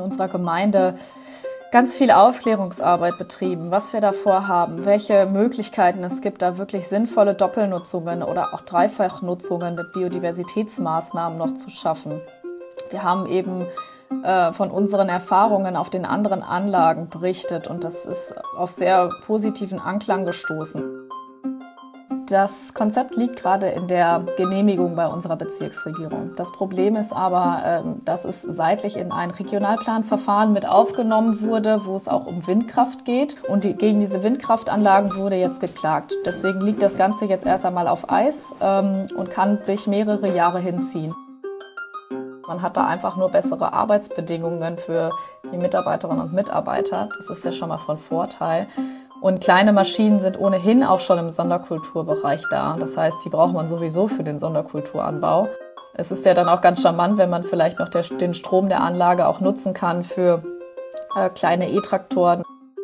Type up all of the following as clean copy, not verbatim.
unserer Gemeinde ganz viel Aufklärungsarbeit betrieben, was wir da vorhaben, welche Möglichkeiten es gibt, da wirklich sinnvolle Doppelnutzungen oder auch Dreifachnutzungen mit Biodiversitätsmaßnahmen noch zu schaffen. Wir haben eben von unseren Erfahrungen auf den anderen Anlagen berichtet und das ist auf sehr positiven Anklang gestoßen. Das Konzept liegt gerade in der Genehmigung bei unserer Bezirksregierung. Das Problem ist aber, dass es seitlich in ein Regionalplanverfahren mit aufgenommen wurde, wo es auch um Windkraft geht. Und gegen diese Windkraftanlagen wurde jetzt geklagt. Deswegen liegt das Ganze jetzt erst einmal auf Eis und kann sich mehrere Jahre hinziehen. Man hat da einfach nur bessere Arbeitsbedingungen für die Mitarbeiterinnen und Mitarbeiter. Das ist ja schon mal von Vorteil. Und kleine Maschinen sind ohnehin auch schon im Sonderkulturbereich da. Das heißt, die braucht man sowieso für den Sonderkulturanbau. Es ist ja dann auch ganz charmant, wenn man vielleicht noch den Strom der Anlage auch nutzen kann für kleine E-Traktoren.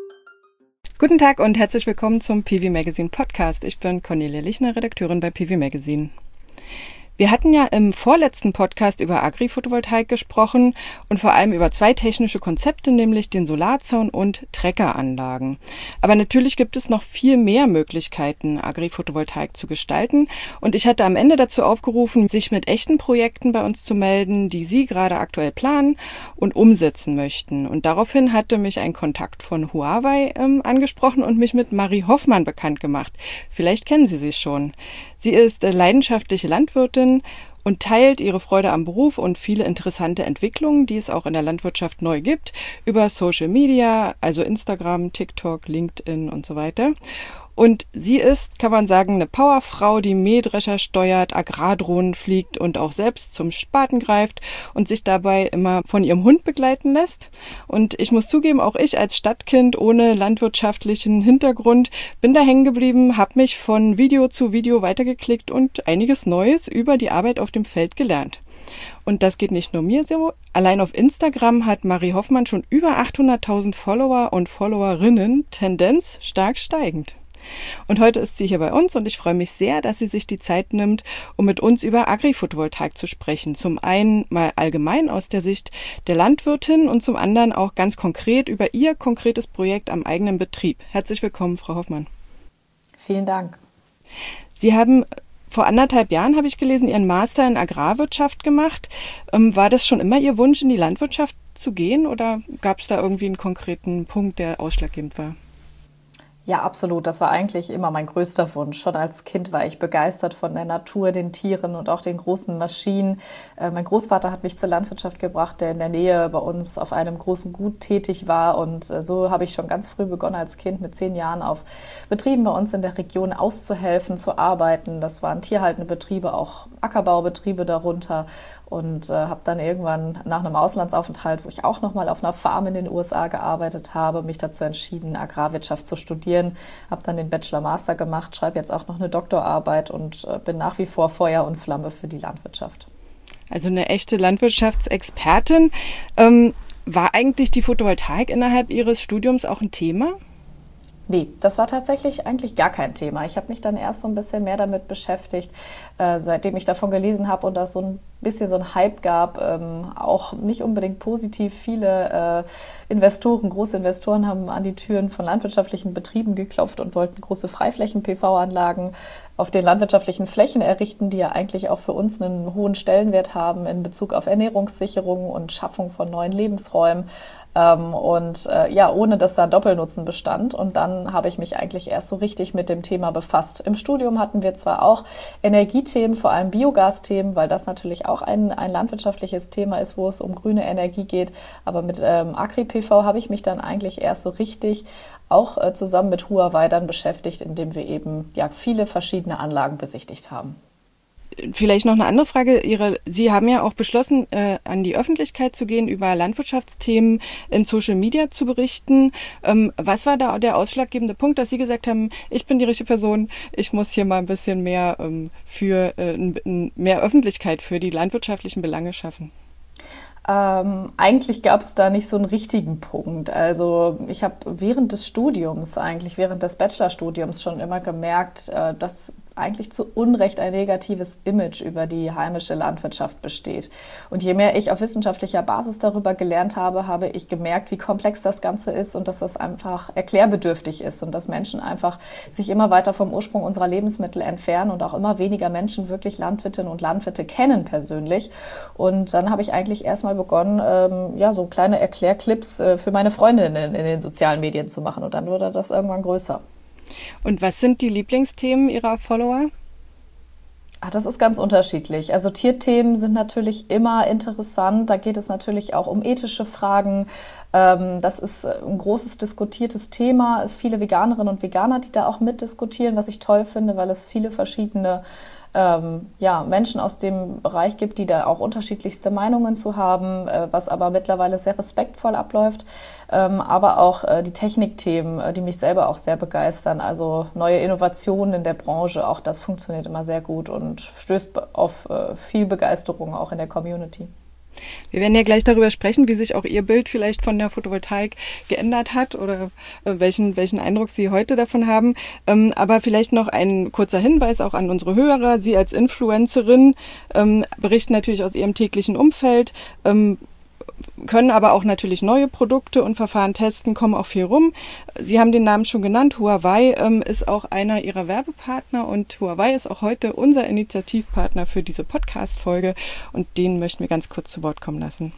Guten Tag und herzlich willkommen zum PV Magazine Podcast. Ich bin Cornelia Lichner, Redakteurin bei PV Magazine. Wir hatten ja im vorletzten Podcast über Agri-Photovoltaik gesprochen und vor allem über zwei technische Konzepte, nämlich den Solarzaun und Treckeranlagen. Aber natürlich gibt es noch viel mehr Möglichkeiten, Agri-Photovoltaik zu gestalten. Und ich hatte am Ende dazu aufgerufen, sich mit echten Projekten bei uns zu melden, die Sie gerade aktuell planen und umsetzen möchten. Und daraufhin hatte mich ein Kontakt von Huawei angesprochen und mich mit Marie Hoffmann bekannt gemacht. Vielleicht kennen Sie sie schon. Sie ist leidenschaftliche Landwirtin und teilt ihre Freude am Beruf und viele interessante Entwicklungen, die es auch in der Landwirtschaft neu gibt, über Social Media, also Instagram, TikTok, LinkedIn und so weiter. Und sie ist, kann man sagen, eine Powerfrau, die Mähdrescher steuert, Agrardrohnen fliegt und auch selbst zum Spaten greift und sich dabei immer von ihrem Hund begleiten lässt. Und ich muss zugeben, auch ich als Stadtkind ohne landwirtschaftlichen Hintergrund bin da hängen geblieben, habe mich von Video zu Video weitergeklickt und einiges Neues über die Arbeit auf dem Feld gelernt. Und das geht nicht nur mir so. Allein auf Instagram hat Marie Hoffmann schon über 800.000 Follower und Followerinnen, Tendenz stark steigend. Und heute ist sie hier bei uns und ich freue mich sehr, dass sie sich die Zeit nimmt, um mit uns über Agri-Photovoltaik zu sprechen. Zum einen mal allgemein aus der Sicht der Landwirtin und zum anderen auch ganz konkret über ihr konkretes Projekt am eigenen Betrieb. Herzlich willkommen, Frau Hoffmann. Vielen Dank. Sie haben vor 1,5 Jahren, habe ich gelesen, Ihren Master in Agrarwirtschaft gemacht. War das schon immer Ihr Wunsch, in die Landwirtschaft zu gehen oder gab es da irgendwie einen konkreten Punkt, der ausschlaggebend war? Ja, absolut. Das war eigentlich immer mein größter Wunsch. Schon als Kind war ich begeistert von der Natur, den Tieren und auch den großen Maschinen. Mein Großvater hat mich zur Landwirtschaft gebracht, der in der Nähe bei uns auf einem großen Gut tätig war. Und so habe ich schon ganz früh begonnen, als Kind mit 10 Jahren auf Betrieben bei uns in der Region auszuhelfen, zu arbeiten. Das waren tierhaltende Betriebe, auch Ackerbaubetriebe darunter. Und habe dann irgendwann nach einem Auslandsaufenthalt, wo ich auch nochmal auf einer Farm in den USA gearbeitet habe, mich dazu entschieden, Agrarwirtschaft zu studieren. Habe dann den Bachelor-Master gemacht, schreibe jetzt auch noch eine Doktorarbeit und bin nach wie vor Feuer und Flamme für die Landwirtschaft. Also eine echte Landwirtschaftsexpertin. War eigentlich die Photovoltaik innerhalb Ihres Studiums auch ein Thema? Nee, das war tatsächlich eigentlich gar kein Thema. Ich habe mich dann erst so ein bisschen mehr damit beschäftigt, seitdem ich davon gelesen habe und das so ein bisschen so ein Hype gab, auch nicht unbedingt positiv. Viele Investoren, große Investoren haben an die Türen von landwirtschaftlichen Betrieben geklopft und wollten große Freiflächen-PV-Anlagen auf den landwirtschaftlichen Flächen errichten, die ja eigentlich auch für uns einen hohen Stellenwert haben in Bezug auf Ernährungssicherung und Schaffung von neuen Lebensräumen. Ohne dass da ein Doppelnutzen bestand. Und dann habe ich mich eigentlich erst so richtig mit dem Thema befasst. Im Studium hatten wir zwar auch Energiethemen, vor allem Biogasthemen, weil das natürlich auch ein landwirtschaftliches Thema ist, wo es um grüne Energie geht. Aber mit Agri-PV habe ich mich dann eigentlich erst so richtig auch zusammen mit Huawei dann beschäftigt, indem wir eben viele verschiedene Anlagen besichtigt haben. Vielleicht noch eine andere Frage. Sie haben ja auch beschlossen, an die Öffentlichkeit zu gehen, über Landwirtschaftsthemen in Social Media zu berichten. Was war da der ausschlaggebende Punkt, dass Sie gesagt haben, ich bin die richtige Person, ich muss hier mal ein bisschen mehr für mehr Öffentlichkeit für die landwirtschaftlichen Belange schaffen? Eigentlich gab es da nicht so einen richtigen Punkt. Also ich habe während des Studiums, während des Bachelorstudiums schon immer gemerkt, dass eigentlich zu Unrecht ein negatives Image über die heimische Landwirtschaft besteht. Und je mehr ich auf wissenschaftlicher Basis darüber gelernt habe, habe ich gemerkt, wie komplex das Ganze ist und dass das einfach erklärbedürftig ist und dass Menschen einfach sich immer weiter vom Ursprung unserer Lebensmittel entfernen und auch immer weniger Menschen wirklich Landwirtinnen und Landwirte kennen persönlich. Und dann habe ich eigentlich erstmal begonnen, so kleine Erklärclips für meine Freundinnen in den sozialen Medien zu machen. Und dann wurde das irgendwann größer. Und was sind die Lieblingsthemen Ihrer Follower? Das ist ganz unterschiedlich. Also Tierthemen sind natürlich immer interessant. Da geht es natürlich auch um ethische Fragen. Das ist ein großes diskutiertes Thema. Es viele Veganerinnen und Veganer, die da auch mitdiskutieren, was ich toll finde, weil es viele verschiedene Menschen aus dem Bereich gibt, die da auch unterschiedlichste Meinungen zu haben, was aber mittlerweile sehr respektvoll abläuft. Aber auch die Technikthemen, die mich selber auch sehr begeistern. Also neue Innovationen in der Branche, auch das funktioniert immer sehr gut und stößt auf viel Begeisterung auch in der Community. Wir werden ja gleich darüber sprechen, wie sich auch Ihr Bild vielleicht von der Photovoltaik geändert hat oder welchen Eindruck Sie heute davon haben. Aber vielleicht noch ein kurzer Hinweis auch an unsere Hörer. Sie als Influencerin berichten natürlich aus Ihrem täglichen Umfeld, können aber auch natürlich neue Produkte und Verfahren testen, kommen auch viel rum. Sie haben den Namen schon genannt, Huawei ist auch einer Ihrer Werbepartner und Huawei ist auch heute unser Initiativpartner für diese Podcast-Folge und den möchten wir ganz kurz zu Wort kommen lassen.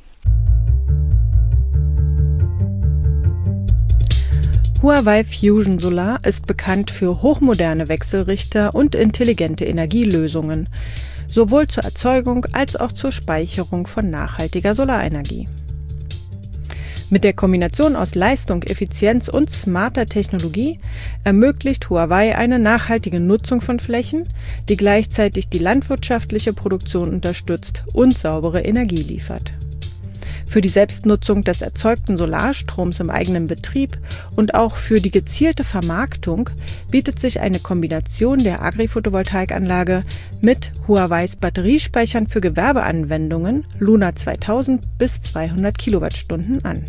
Huawei Fusion Solar ist bekannt für hochmoderne Wechselrichter und intelligente Energielösungen, sowohl zur Erzeugung als auch zur Speicherung von nachhaltiger Solarenergie. Mit der Kombination aus Leistung, Effizienz und smarter Technologie ermöglicht Huawei eine nachhaltige Nutzung von Flächen, die gleichzeitig die landwirtschaftliche Produktion unterstützt und saubere Energie liefert. Für die Selbstnutzung des erzeugten Solarstroms im eigenen Betrieb und auch für die gezielte Vermarktung bietet sich eine Kombination der Agri-Photovoltaikanlage mit Huaweis Batteriespeichern für Gewerbeanwendungen Luna 2000 bis 200 Kilowattstunden an.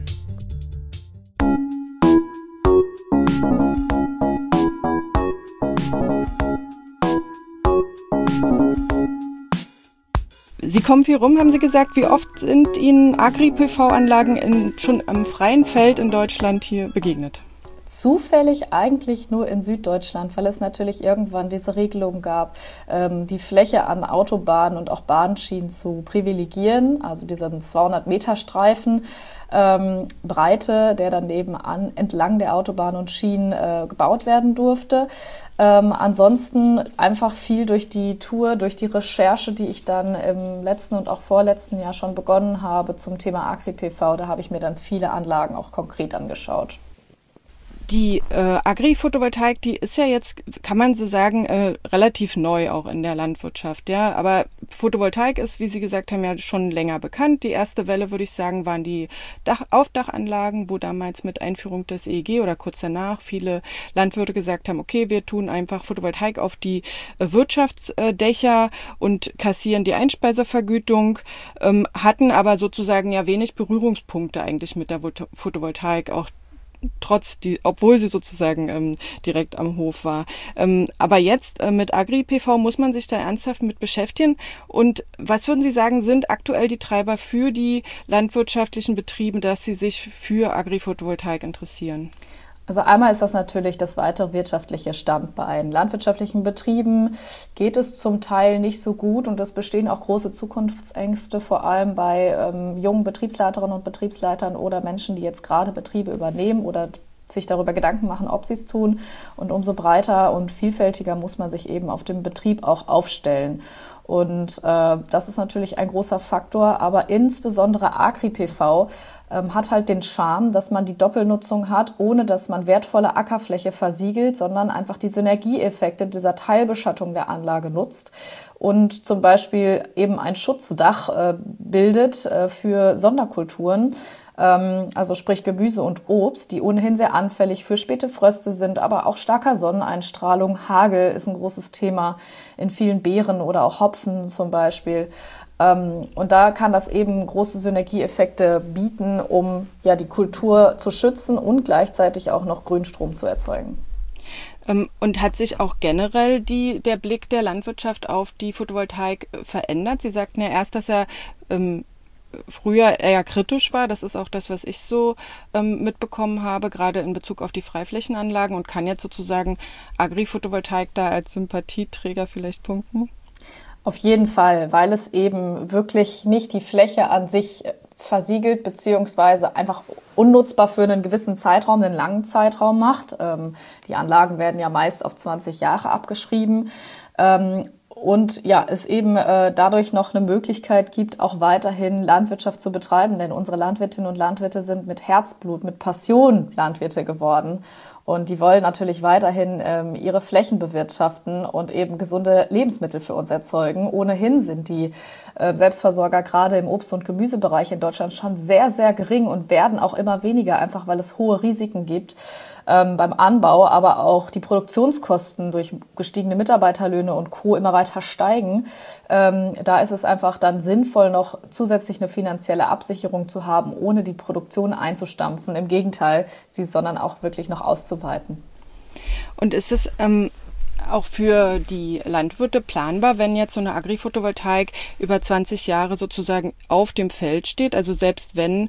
Sie kommen viel rum, haben Sie gesagt. Wie oft sind Ihnen Agri-PV-Anlagen schon am freien Feld in Deutschland hier begegnet? Zufällig eigentlich nur in Süddeutschland, weil es natürlich irgendwann diese Regelung gab, die Fläche an Autobahnen und auch Bahnschienen zu privilegieren, also diesen 200-Meter-Streifen Breite, der dann nebenan entlang der Autobahn und Schienen gebaut werden durfte. Ansonsten einfach viel durch die Tour, durch die Recherche, die ich dann im letzten und auch vorletzten Jahr schon begonnen habe zum Thema Agri-PV, da habe ich mir dann viele Anlagen auch konkret angeschaut. Die Agri-Photovoltaik, die ist ja jetzt, kann man so sagen, relativ neu auch in der Landwirtschaft, ja. Aber Photovoltaik ist, wie Sie gesagt haben, ja schon länger bekannt. Die erste Welle, würde ich sagen, waren die Aufdachanlagen, wo damals mit Einführung des EEG oder kurz danach viele Landwirte gesagt haben, okay, wir tun einfach Photovoltaik auf die Wirtschaftsdächer und kassieren die Einspeisevergütung, hatten aber sozusagen ja wenig Berührungspunkte eigentlich mit der Photovoltaik, auch obwohl sie sozusagen direkt am Hof war. Aber jetzt mit Agri-PV muss man sich da ernsthaft mit beschäftigen. Und was würden Sie sagen, sind aktuell die Treiber für die landwirtschaftlichen Betriebe, dass sie sich für Agri-Photovoltaik interessieren? Also einmal ist das natürlich das weitere wirtschaftliche Standbein. Landwirtschaftlichen Betrieben geht es zum Teil nicht so gut und es bestehen auch große Zukunftsängste, vor allem bei jungen Betriebsleiterinnen und Betriebsleitern oder Menschen, die jetzt gerade Betriebe übernehmen oder sich darüber Gedanken machen, ob sie es tun. Und umso breiter und vielfältiger muss man sich eben auf dem Betrieb auch aufstellen. Und das ist natürlich ein großer Faktor, aber insbesondere Agri-PV hat halt den Charme, dass man die Doppelnutzung hat, ohne dass man wertvolle Ackerfläche versiegelt, sondern einfach die Synergieeffekte dieser Teilbeschattung der Anlage nutzt und zum Beispiel eben ein Schutzdach bildet für Sonderkulturen, also sprich Gemüse und Obst, die ohnehin sehr anfällig für späte Fröste sind, aber auch starker Sonneneinstrahlung. Hagel ist ein großes Thema in vielen Beeren oder auch Hopfen zum Beispiel. Und da kann das eben große Synergieeffekte bieten, um ja die Kultur zu schützen und gleichzeitig auch noch Grünstrom zu erzeugen. Und hat sich auch generell der Blick der Landwirtschaft auf die Photovoltaik verändert? Sie sagten ja erst, dass er früher eher kritisch war. Das ist auch das, was ich so mitbekommen habe, gerade in Bezug auf die Freiflächenanlagen, und kann jetzt sozusagen Agri-Photovoltaik da als Sympathieträger vielleicht punkten? Auf jeden Fall, weil es eben wirklich nicht die Fläche an sich versiegelt beziehungsweise einfach unnutzbar für einen gewissen Zeitraum, einen langen Zeitraum macht. Die Anlagen werden ja meist auf 20 Jahre abgeschrieben. Und ja, es eben dadurch noch eine Möglichkeit gibt, auch weiterhin Landwirtschaft zu betreiben. Denn unsere Landwirtinnen und Landwirte sind mit Herzblut, mit Passion Landwirte geworden. Und die wollen natürlich weiterhin ihre Flächen bewirtschaften und eben gesunde Lebensmittel für uns erzeugen. Ohnehin sind die Selbstversorger gerade im Obst- und Gemüsebereich in Deutschland schon sehr, sehr gering und werden auch immer weniger, einfach weil es hohe Risiken gibt beim Anbau, aber auch die Produktionskosten durch gestiegene Mitarbeiterlöhne und Co. immer weiter steigen. Da ist es einfach dann sinnvoll, noch zusätzlich eine finanzielle Absicherung zu haben, ohne die Produktion einzustampfen. Im Gegenteil, sondern auch wirklich noch auszuweiten. Und ist es auch für die Landwirte planbar, wenn jetzt so eine Agri-Photovoltaik über 20 Jahre sozusagen auf dem Feld steht? Also selbst wenn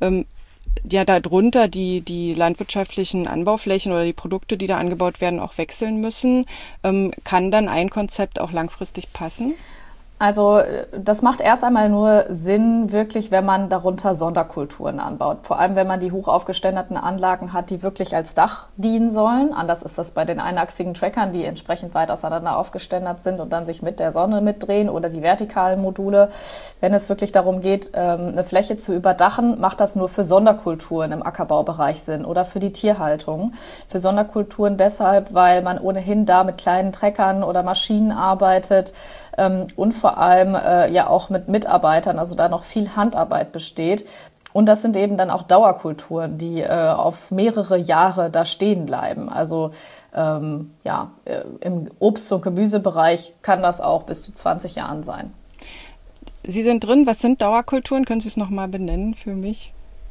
ja darunter die landwirtschaftlichen Anbauflächen oder die Produkte, die da angebaut werden, auch wechseln müssen, kann dann ein Konzept auch langfristig passen? Also das macht erst einmal nur Sinn, wirklich, wenn man darunter Sonderkulturen anbaut. Vor allem, wenn man die hoch aufgeständerten Anlagen hat, die wirklich als Dach dienen sollen. Anders ist das bei den einachsigen Trackern, die entsprechend weit auseinander aufgeständert sind und dann sich mit der Sonne mitdrehen, oder die vertikalen Module. Wenn es wirklich darum geht, eine Fläche zu überdachen, macht das nur für Sonderkulturen im Ackerbaubereich Sinn oder für die Tierhaltung. Für Sonderkulturen deshalb, weil man ohnehin da mit kleinen Treckern oder Maschinen arbeitet, und vor allem ja auch mit Mitarbeitern, also da noch viel Handarbeit besteht. Und das sind eben dann auch Dauerkulturen, die auf mehrere Jahre da stehen bleiben. Also im Obst- und Gemüsebereich kann das auch bis zu 20 Jahren sein. Sie sind drin. Was sind Dauerkulturen? Können Sie es nochmal benennen für mich?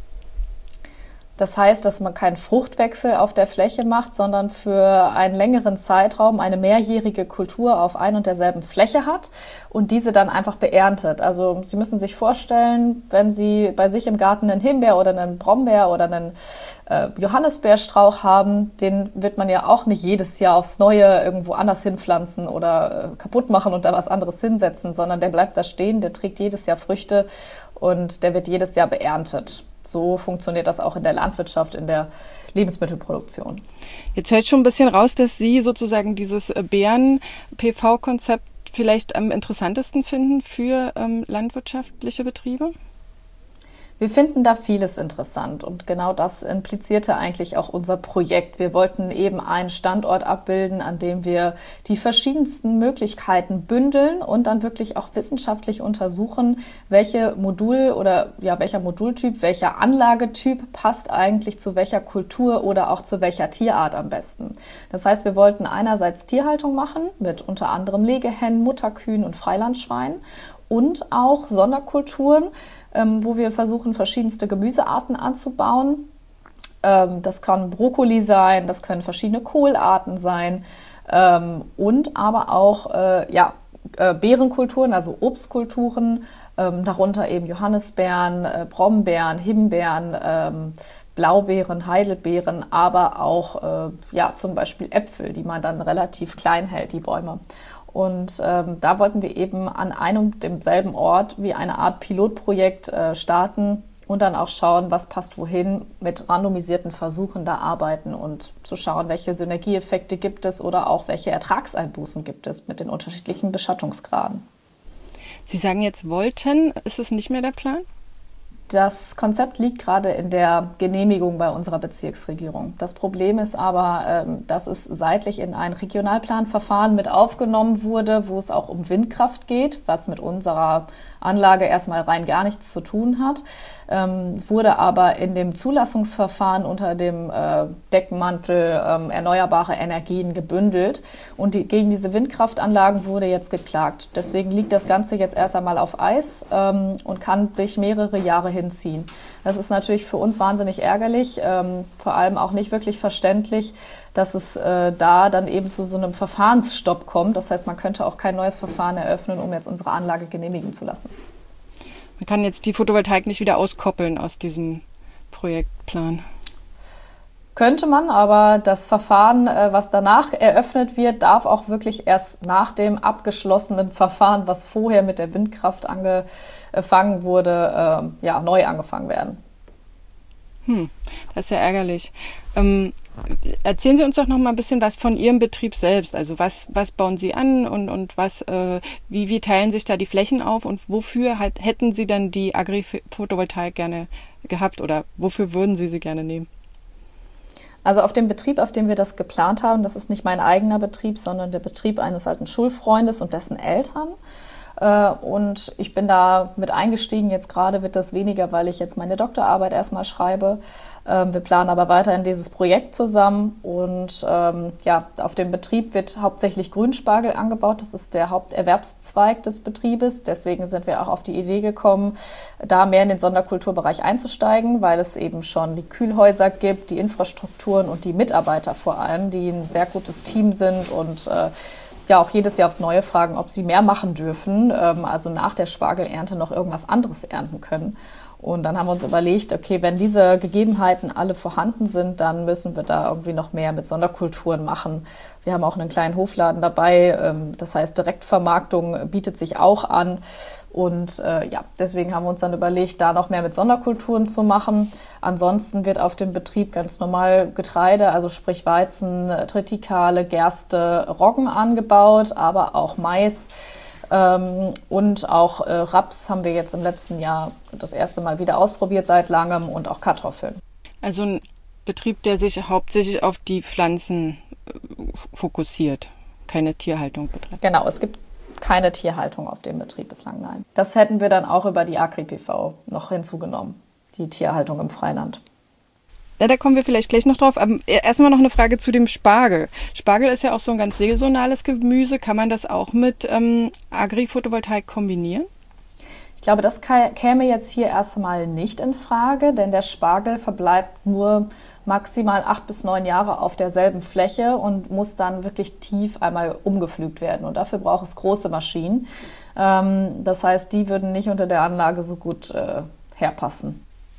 Das heißt, dass man keinen Fruchtwechsel auf der Fläche macht, sondern für einen längeren Zeitraum eine mehrjährige Kultur auf ein und derselben Fläche hat und diese dann einfach beerntet. Also Sie müssen sich vorstellen, wenn Sie bei sich im Garten einen Himbeer oder einen Brombeer oder einen Johannisbeerstrauch haben, den wird man ja auch nicht jedes Jahr aufs Neue irgendwo anders hinpflanzen oder kaputt machen und da was anderes hinsetzen, sondern der bleibt da stehen, der trägt jedes Jahr Früchte und der wird jedes Jahr beerntet. So funktioniert das auch in der Landwirtschaft, in der Lebensmittelproduktion. Jetzt höre ich schon ein bisschen raus, dass Sie sozusagen dieses Beeren-PV-Konzept vielleicht am interessantesten finden für landwirtschaftliche Betriebe? Wir finden da vieles interessant und genau das implizierte eigentlich auch unser Projekt. Wir wollten eben einen Standort abbilden, an dem wir die verschiedensten Möglichkeiten bündeln und dann wirklich auch wissenschaftlich untersuchen, welcher Modultyp, welcher Anlagetyp passt eigentlich zu welcher Kultur oder auch zu welcher Tierart am besten. Das heißt, wir wollten einerseits Tierhaltung machen mit unter anderem Legehennen, Mutterkühen und Freilandschweinen und auch Sonderkulturen, wo wir versuchen, verschiedenste Gemüsearten anzubauen. Das kann Brokkoli sein, das können verschiedene Kohlarten sein und aber auch Beerenkulturen, also Obstkulturen, darunter eben Johannisbeeren, Brombeeren, Himbeeren, Blaubeeren, Heidelbeeren, aber auch zum Beispiel Äpfel, die man dann relativ klein hält, die Bäume. Und da wollten wir eben an einem und demselben Ort wie eine Art Pilotprojekt starten und dann auch schauen, was passt wohin, mit randomisierten Versuchen da arbeiten und zu schauen, welche Synergieeffekte gibt es oder auch welche Ertragseinbußen gibt es mit den unterschiedlichen Beschattungsgraden. Sie sagen jetzt wollten, ist es nicht mehr der Plan? Das Konzept liegt gerade in der Genehmigung bei unserer Bezirksregierung. Das Problem ist aber, dass es seitlich in ein Regionalplanverfahren mit aufgenommen wurde, wo es auch um Windkraft geht, was mit unserer Anlage erstmal rein gar nichts zu tun hat, wurde aber in dem Zulassungsverfahren unter dem Deckmantel erneuerbare Energien gebündelt und gegen diese Windkraftanlagen wurde jetzt geklagt. Deswegen liegt das Ganze jetzt erst einmal auf Eis und kann sich mehrere Jahre dahin ziehen. Das ist natürlich für uns wahnsinnig ärgerlich, vor allem auch nicht wirklich verständlich, dass es da dann eben zu so einem Verfahrensstopp kommt. Das heißt, man könnte auch kein neues Verfahren eröffnen, um jetzt unsere Anlage genehmigen zu lassen. Man kann jetzt die Photovoltaik nicht wieder auskoppeln aus diesem Projektplan. Könnte man, aber das Verfahren, was danach eröffnet wird, darf auch wirklich erst nach dem abgeschlossenen Verfahren, was vorher mit der Windkraft angefangen wurde, neu angefangen werden. Das ist ja ärgerlich. Erzählen Sie uns doch noch mal ein bisschen was von Ihrem Betrieb selbst. Also was bauen Sie an und wie teilen sich da die Flächen auf und wofür hätten Sie dann die Agri-Photovoltaik gerne gehabt oder wofür würden Sie gerne nehmen? Also auf dem Betrieb, auf dem wir das geplant haben, das ist nicht mein eigener Betrieb, sondern der Betrieb eines alten Schulfreundes und dessen Eltern. Und ich bin da mit eingestiegen. Jetzt gerade wird das weniger, weil ich jetzt meine Doktorarbeit erstmal schreibe. Wir planen aber weiterhin dieses Projekt zusammen. Und auf dem Betrieb wird hauptsächlich Grünspargel angebaut. Das ist der Haupterwerbszweig des Betriebes. Deswegen sind wir auch auf die Idee gekommen, da mehr in den Sonderkulturbereich einzusteigen, weil es eben schon die Kühlhäuser gibt, die Infrastrukturen und die Mitarbeiter vor allem, die ein sehr gutes Team sind und auch jedes Jahr aufs Neue fragen, ob sie mehr machen dürfen, also nach der Spargelernte noch irgendwas anderes ernten können. Und dann haben wir uns überlegt, okay, wenn diese Gegebenheiten alle vorhanden sind, dann müssen wir da irgendwie noch mehr mit Sonderkulturen machen. Wir haben auch einen kleinen Hofladen dabei, das heißt Direktvermarktung bietet sich auch an. Und deswegen haben wir uns dann überlegt, da noch mehr mit Sonderkulturen zu machen. Ansonsten wird auf dem Betrieb ganz normal Getreide, also sprich Weizen, Tritikale, Gerste, Roggen angebaut, aber auch Mais. Und auch Raps haben wir jetzt im letzten Jahr das erste Mal wieder ausprobiert seit langem und auch Kartoffeln. Also ein Betrieb, der sich hauptsächlich auf die Pflanzen fokussiert, keine Tierhaltung betreibt. Genau, es gibt keine Tierhaltung auf dem Betrieb bislang, nein. Das hätten wir dann auch über die Agri-PV noch hinzugenommen, die Tierhaltung im Freiland. Ja, da kommen wir vielleicht gleich noch drauf. Aber erstmal noch eine Frage zu dem Spargel. Spargel ist ja auch so ein ganz saisonales Gemüse. Kann man das auch mit Agri-Photovoltaik kombinieren? Ich glaube, das käme jetzt hier erstmal nicht in Frage, denn der Spargel verbleibt nur maximal 8 bis 9 Jahre auf derselben Fläche und muss dann wirklich tief einmal umgepflügt werden. Und dafür braucht es große Maschinen. Das heißt, die würden nicht unter der Anlage so gut herpassen.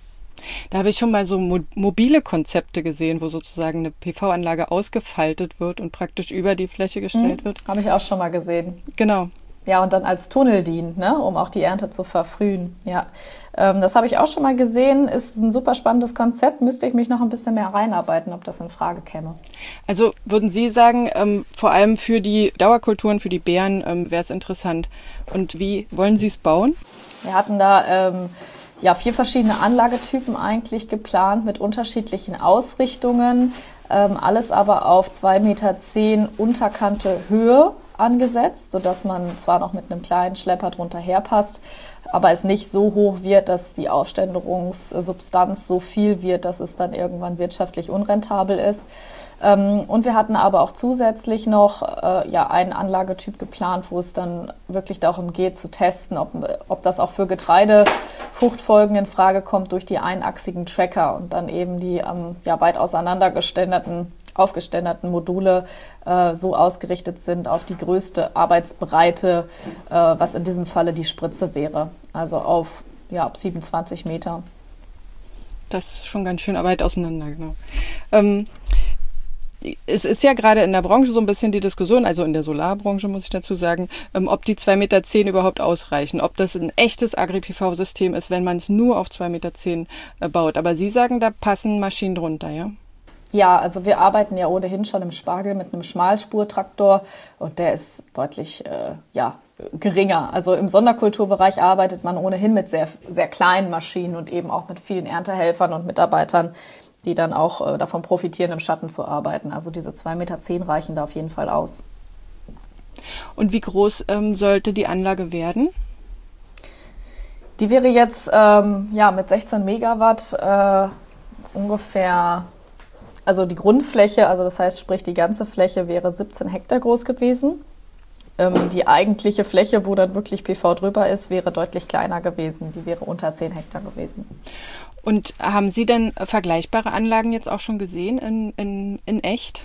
Da habe ich schon mal so mobile Konzepte gesehen, wo sozusagen eine PV-Anlage ausgefaltet wird und praktisch über die Fläche gestellt wird. Habe ich auch schon mal gesehen. Genau. Ja, und dann als Tunnel dient, ne, um auch die Ernte zu verfrühen. Ja, das habe ich auch schon mal gesehen. Ist ein super spannendes Konzept. Müsste ich mich noch ein bisschen mehr reinarbeiten, ob das in Frage käme. Also würden Sie sagen, vor allem für die Dauerkulturen, für die Beeren wäre es interessant. Und wie wollen Sie es bauen? Wir hatten da 4 verschiedene Anlagetypen eigentlich geplant mit unterschiedlichen Ausrichtungen. Alles aber auf 2,10 Meter Unterkante Höhe angesetzt, sodass man zwar noch mit einem kleinen Schlepper drunter herpasst, aber es nicht so hoch wird, dass die Aufständerungssubstanz so viel wird, dass es dann irgendwann wirtschaftlich unrentabel ist. Und wir hatten aber auch zusätzlich noch einen Anlagetyp geplant, wo es dann wirklich darum geht zu testen, ob das auch für Getreidefruchtfolgen in Frage kommt durch die einachsigen Tracker und dann eben die weit aufgeständerten Module so ausgerichtet sind auf die größte Arbeitsbreite, was in diesem Falle die Spritze wäre. Also auf ab 27 Meter. Das ist schon ganz schön weit auseinander, genau. Es ist ja gerade in der Branche so ein bisschen die Diskussion, also in der Solarbranche muss ich dazu sagen, ob die 2,10 Meter überhaupt ausreichen, ob das ein echtes Agri-PV-System ist, wenn man es nur auf 2,10 Meter baut. Aber Sie sagen, da passen Maschinen drunter, ja? Ja, also wir arbeiten ja ohnehin schon im Spargel mit einem Schmalspurtraktor und der ist deutlich geringer. Also im Sonderkulturbereich arbeitet man ohnehin mit sehr, sehr kleinen Maschinen und eben auch mit vielen Erntehelfern und Mitarbeitern, die dann auch davon profitieren, im Schatten zu arbeiten. Also diese 2,10 Meter reichen da auf jeden Fall aus. Und wie groß sollte die Anlage werden? Die wäre jetzt mit 16 Megawatt ungefähr, also die Grundfläche, also das heißt, sprich die ganze Fläche wäre 17 Hektar groß gewesen. Die eigentliche Fläche, wo dann wirklich PV drüber ist, wäre deutlich kleiner gewesen. Die wäre unter 10 Hektar gewesen. Und haben Sie denn vergleichbare Anlagen jetzt auch schon gesehen in echt?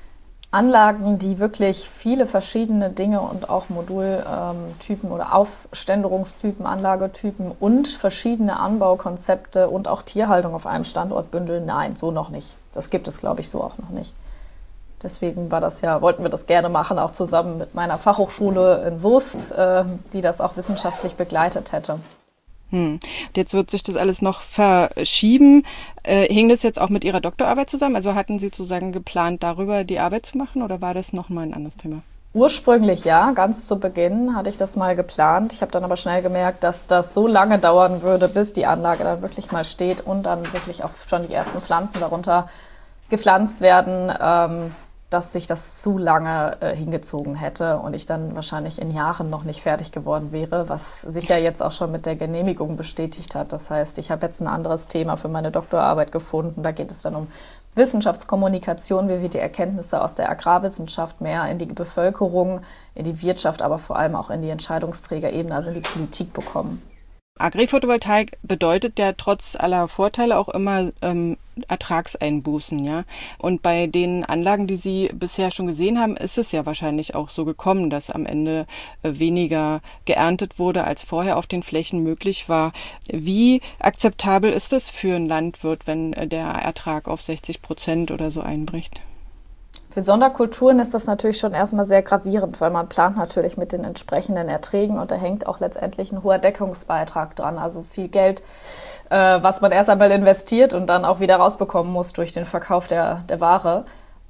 Anlagen, die wirklich viele verschiedene Dinge und auch Modultypen oder Aufständerungstypen, Anlagetypen und verschiedene Anbaukonzepte und auch Tierhaltung auf einem Standort bündeln, nein, so noch nicht. Das gibt es, glaube ich, so auch noch nicht. Deswegen wollten wir das gerne machen, auch zusammen mit meiner Fachhochschule in Soest, die das auch wissenschaftlich begleitet hätte. Und jetzt wird sich das alles noch verschieben. Hing das jetzt auch mit Ihrer Doktorarbeit zusammen? Also hatten Sie sozusagen geplant, darüber die Arbeit zu machen oder war das nochmal ein anderes Thema? Ursprünglich ja, ganz zu Beginn hatte ich das mal geplant. Ich habe dann aber schnell gemerkt, dass das so lange dauern würde, bis die Anlage dann wirklich mal steht und dann wirklich auch schon die ersten Pflanzen darunter gepflanzt werden, dass sich das zu lange hingezogen hätte und ich dann wahrscheinlich in Jahren noch nicht fertig geworden wäre, was sich ja jetzt auch schon mit der Genehmigung bestätigt hat. Das heißt, ich habe jetzt ein anderes Thema für meine Doktorarbeit gefunden. Da geht es dann um Wissenschaftskommunikation, wie wir die Erkenntnisse aus der Agrarwissenschaft mehr in die Bevölkerung, in die Wirtschaft, aber vor allem auch in die Entscheidungsträgerebene, also in die Politik bekommen. Agri-Photovoltaik bedeutet ja trotz aller Vorteile auch immer Ertragseinbußen, ja. Und bei den Anlagen, die Sie bisher schon gesehen haben, ist es ja wahrscheinlich auch so gekommen, dass am Ende weniger geerntet wurde, als vorher auf den Flächen möglich war. Wie akzeptabel ist es für einen Landwirt, wenn der Ertrag auf 60% oder so einbricht? Für Sonderkulturen ist das natürlich schon erstmal sehr gravierend, weil man plant natürlich mit den entsprechenden Erträgen und da hängt auch letztendlich ein hoher Deckungsbeitrag dran. Also viel Geld, was man erst einmal investiert und dann auch wieder rausbekommen muss durch den Verkauf der Ware.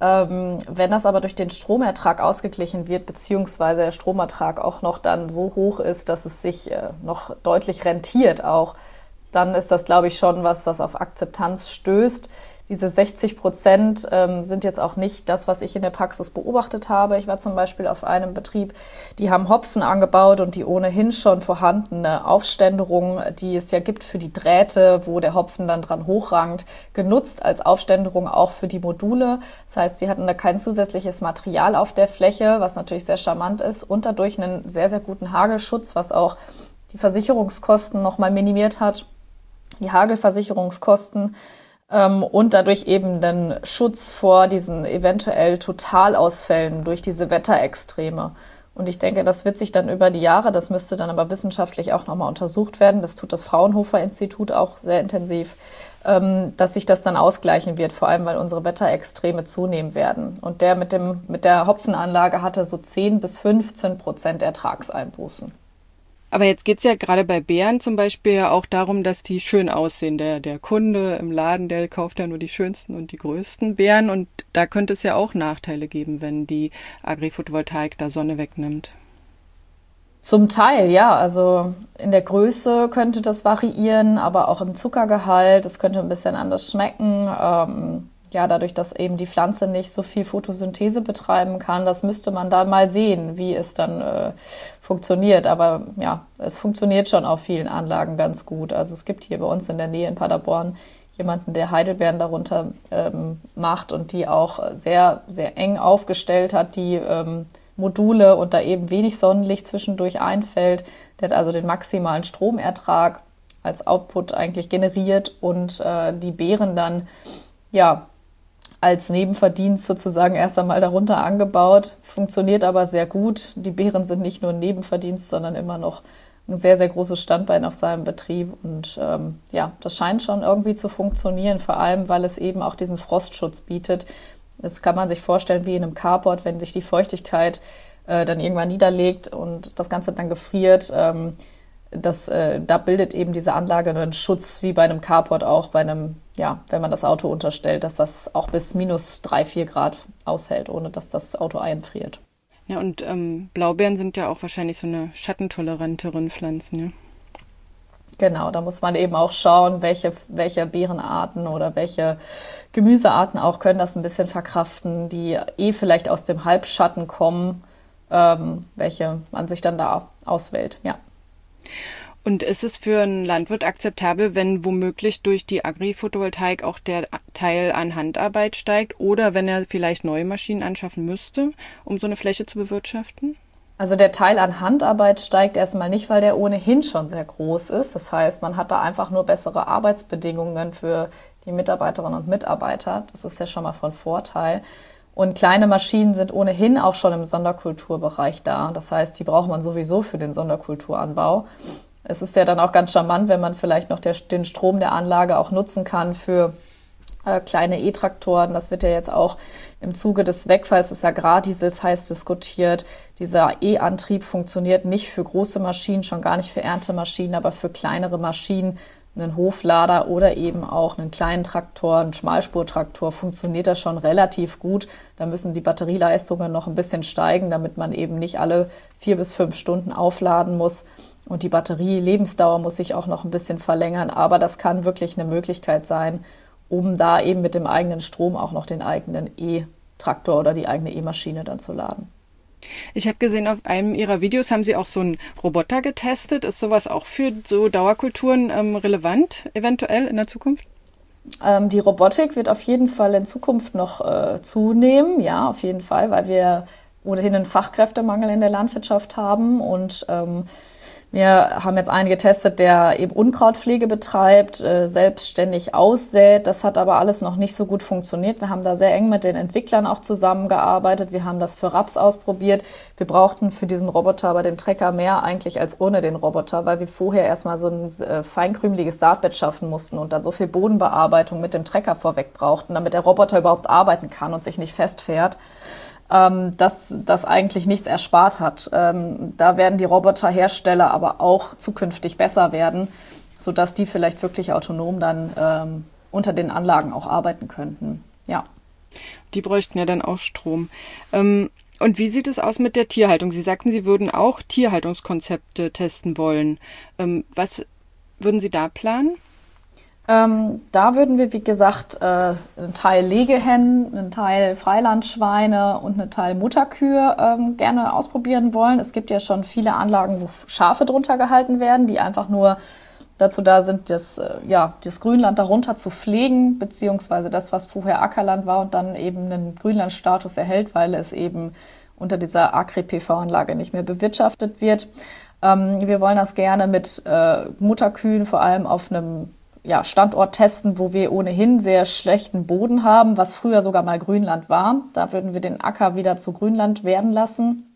Wenn das aber durch den Stromertrag ausgeglichen wird, beziehungsweise der Stromertrag auch noch dann so hoch ist, dass es sich noch deutlich rentiert auch, dann ist das, glaube ich, schon was auf Akzeptanz stößt. Diese 60% sind jetzt auch nicht das, was ich in der Praxis beobachtet habe. Ich war zum Beispiel auf einem Betrieb, die haben Hopfen angebaut und die ohnehin schon vorhandene Aufständerung, die es ja gibt für die Drähte, wo der Hopfen dann dran hochrankt, genutzt als Aufständerung auch für die Module. Das heißt, sie hatten da kein zusätzliches Material auf der Fläche, was natürlich sehr charmant ist und dadurch einen sehr, sehr guten Hagelschutz, was auch die Versicherungskosten nochmal minimiert hat, die Hagelversicherungskosten. Und dadurch eben den Schutz vor diesen eventuell Totalausfällen durch diese Wetterextreme. Und ich denke, das wird sich dann über die Jahre, das müsste dann aber wissenschaftlich auch nochmal untersucht werden, das tut das Fraunhofer-Institut auch sehr intensiv, dass sich das dann ausgleichen wird, vor allem weil unsere Wetterextreme zunehmen werden. Und der mit der Hopfenanlage hatte so 10-15% Ertragseinbußen. Aber jetzt geht's ja gerade bei Beeren zum Beispiel ja auch darum, dass die schön aussehen. Der Kunde im Laden, der kauft ja nur die schönsten und die größten Beeren. Und da könnte es ja auch Nachteile geben, wenn die Agri-Photovoltaik da Sonne wegnimmt. Zum Teil, ja. Also in der Größe könnte das variieren, aber auch im Zuckergehalt. Es könnte ein bisschen anders schmecken. Dadurch, dass eben die Pflanze nicht so viel Photosynthese betreiben kann, das müsste man da mal sehen, wie es dann funktioniert. Aber ja, es funktioniert schon auf vielen Anlagen ganz gut. Also es gibt hier bei uns in der Nähe in Paderborn jemanden, der Heidelbeeren darunter macht und die auch sehr, sehr eng aufgestellt hat, die Module und da eben wenig Sonnenlicht zwischendurch einfällt. Der hat also den maximalen Stromertrag als Output eigentlich generiert und die Beeren dann, als Nebenverdienst sozusagen erst einmal darunter angebaut, funktioniert aber sehr gut. Die Beeren sind nicht nur ein Nebenverdienst, sondern immer noch ein sehr, sehr großes Standbein auf seinem Betrieb. Und das scheint schon irgendwie zu funktionieren, vor allem, weil es eben auch diesen Frostschutz bietet. Das kann man sich vorstellen wie in einem Carport, wenn sich die Feuchtigkeit dann irgendwann niederlegt und das Ganze dann gefriert. Da bildet eben diese Anlage einen Schutz, wie bei einem Carport auch, wenn man das Auto unterstellt, dass das auch bis minus 3-4 Grad aushält, ohne dass das Auto einfriert. Ja, und Blaubeeren sind ja auch wahrscheinlich so eine schattentoleranteren Pflanzen, ja? Genau, da muss man eben auch schauen, welche Beerenarten oder welche Gemüsearten auch können das ein bisschen verkraften, die vielleicht aus dem Halbschatten kommen, welche man sich dann da auswählt, ja. Und ist es für einen Landwirt akzeptabel, wenn womöglich durch die Agri-Photovoltaik auch der Teil an Handarbeit steigt oder wenn er vielleicht neue Maschinen anschaffen müsste, um so eine Fläche zu bewirtschaften? Also der Teil an Handarbeit steigt erstmal nicht, weil der ohnehin schon sehr groß ist. Das heißt, man hat da einfach nur bessere Arbeitsbedingungen für die Mitarbeiterinnen und Mitarbeiter. Das ist ja schon mal von Vorteil. Und kleine Maschinen sind ohnehin auch schon im Sonderkulturbereich da. Das heißt, die braucht man sowieso für den Sonderkulturanbau. Es ist ja dann auch ganz charmant, wenn man vielleicht noch den Strom der Anlage auch nutzen kann für kleine E-Traktoren. Das wird ja jetzt auch im Zuge des Wegfalls des Agrardiesels heiß diskutiert. Dieser E-Antrieb funktioniert nicht für große Maschinen, schon gar nicht für Erntemaschinen, aber für kleinere Maschinen, einen Hoflader oder eben auch einen kleinen Traktor, einen Schmalspurtraktor, funktioniert das schon relativ gut. Da müssen die Batterieleistungen noch ein bisschen steigen, damit man eben nicht alle 4 bis 5 Stunden aufladen muss. Und die Batterielebensdauer muss sich auch noch ein bisschen verlängern. Aber das kann wirklich eine Möglichkeit sein, um da eben mit dem eigenen Strom auch noch den eigenen E-Traktor oder die eigene E-Maschine dann zu laden. Ich habe gesehen, auf einem Ihrer Videos haben Sie auch so einen Roboter getestet. Ist sowas auch für so Dauerkulturen relevant, eventuell in der Zukunft? Die Robotik wird auf jeden Fall in Zukunft noch zunehmen, ja, auf jeden Fall, weil wir ohnehin einen Fachkräftemangel in der Landwirtschaft haben und wir haben jetzt einen getestet, der eben Unkrautpflege betreibt, selbstständig aussät. Das hat aber alles noch nicht so gut funktioniert. Wir haben da sehr eng mit den Entwicklern auch zusammengearbeitet. Wir haben das für Raps ausprobiert. Wir brauchten für diesen Roboter aber den Trecker mehr eigentlich als ohne den Roboter, weil wir vorher erstmal so ein feinkrümeliges Saatbett schaffen mussten und dann so viel Bodenbearbeitung mit dem Trecker vorweg brauchten, damit der Roboter überhaupt arbeiten kann und sich nicht festfährt. Dass das eigentlich nichts erspart hat. Da werden die Roboterhersteller aber auch zukünftig besser werden, sodass die vielleicht wirklich autonom dann unter den Anlagen auch arbeiten könnten. Ja. Die bräuchten ja dann auch Strom. Und wie sieht es aus mit der Tierhaltung? Sie sagten, Sie würden auch Tierhaltungskonzepte testen wollen. Was würden Sie da planen? Da würden wir, wie gesagt, einen Teil Legehennen, einen Teil Freilandschweine und einen Teil Mutterkühe gerne ausprobieren wollen. Es gibt ja schon viele Anlagen, wo Schafe drunter gehalten werden, die einfach nur dazu da sind, das Grünland darunter zu pflegen, beziehungsweise das, was vorher Ackerland war und dann eben einen Grünlandstatus erhält, weil es eben unter dieser Agri-PV-Anlage nicht mehr bewirtschaftet wird. Wir wollen das gerne mit Mutterkühen vor allem auf einem Standort testen, wo wir ohnehin sehr schlechten Boden haben, was früher sogar mal Grünland war. Da würden wir den Acker wieder zu Grünland werden lassen.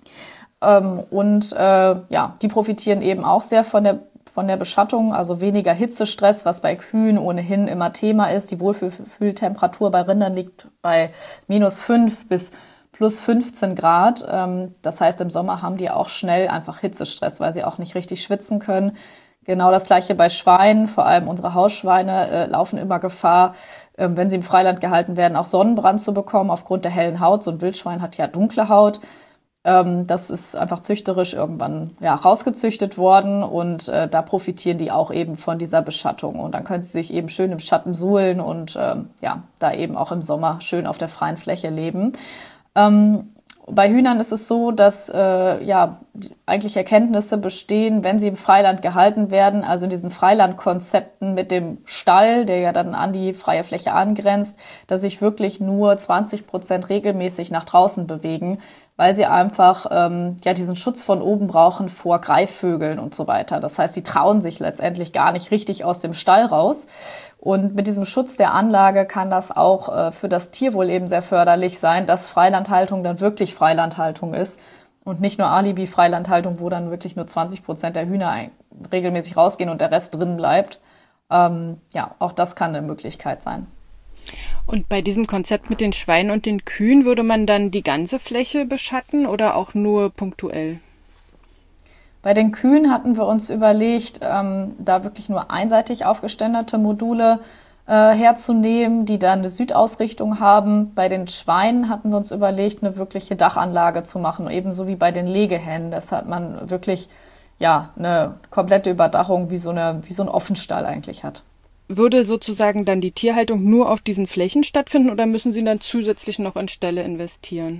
Die profitieren eben auch sehr von der Beschattung, also weniger Hitzestress, was bei Kühen ohnehin immer Thema ist. Die Wohlfühltemperatur bei Rindern liegt bei -5 bis +15 Grad. Das heißt, im Sommer haben die auch schnell einfach Hitzestress, weil sie auch nicht richtig schwitzen können. Genau das Gleiche bei Schweinen, vor allem unsere Hausschweine laufen immer Gefahr, wenn sie im Freiland gehalten werden, auch Sonnenbrand zu bekommen aufgrund der hellen Haut. So ein Wildschwein hat ja dunkle Haut. Das ist einfach züchterisch irgendwann rausgezüchtet worden und da profitieren die auch eben von dieser Beschattung. Und dann können sie sich eben schön im Schatten suhlen und da eben auch im Sommer schön auf der freien Fläche leben. Bei Hühnern ist es so, dass eigentlich Erkenntnisse bestehen, wenn sie im Freiland gehalten werden, also in diesen Freilandkonzepten mit dem Stall, der ja dann an die freie Fläche angrenzt, dass sich wirklich nur 20% regelmäßig nach draußen bewegen, weil sie einfach diesen Schutz von oben brauchen vor Greifvögeln und so weiter. Das heißt, sie trauen sich letztendlich gar nicht richtig aus dem Stall raus. Und mit diesem Schutz der Anlage kann das auch für das Tierwohl eben sehr förderlich sein, dass Freilandhaltung dann wirklich Freilandhaltung ist und nicht nur Alibi-Freilandhaltung, wo dann wirklich nur 20% der Hühner regelmäßig rausgehen und der Rest drin bleibt. Auch das kann eine Möglichkeit sein. Und bei diesem Konzept mit den Schweinen und den Kühen würde man dann die ganze Fläche beschatten oder auch nur punktuell? Bei den Kühen hatten wir uns überlegt, da wirklich nur einseitig aufgeständerte Module herzunehmen, die dann eine Südausrichtung haben. Bei den Schweinen hatten wir uns überlegt, eine wirkliche Dachanlage zu machen, ebenso wie bei den Legehennen. Das hat man wirklich eine komplette Überdachung, wie so ein Offenstall eigentlich hat. Würde sozusagen dann die Tierhaltung nur auf diesen Flächen stattfinden oder müssen Sie dann zusätzlich noch in Ställe investieren?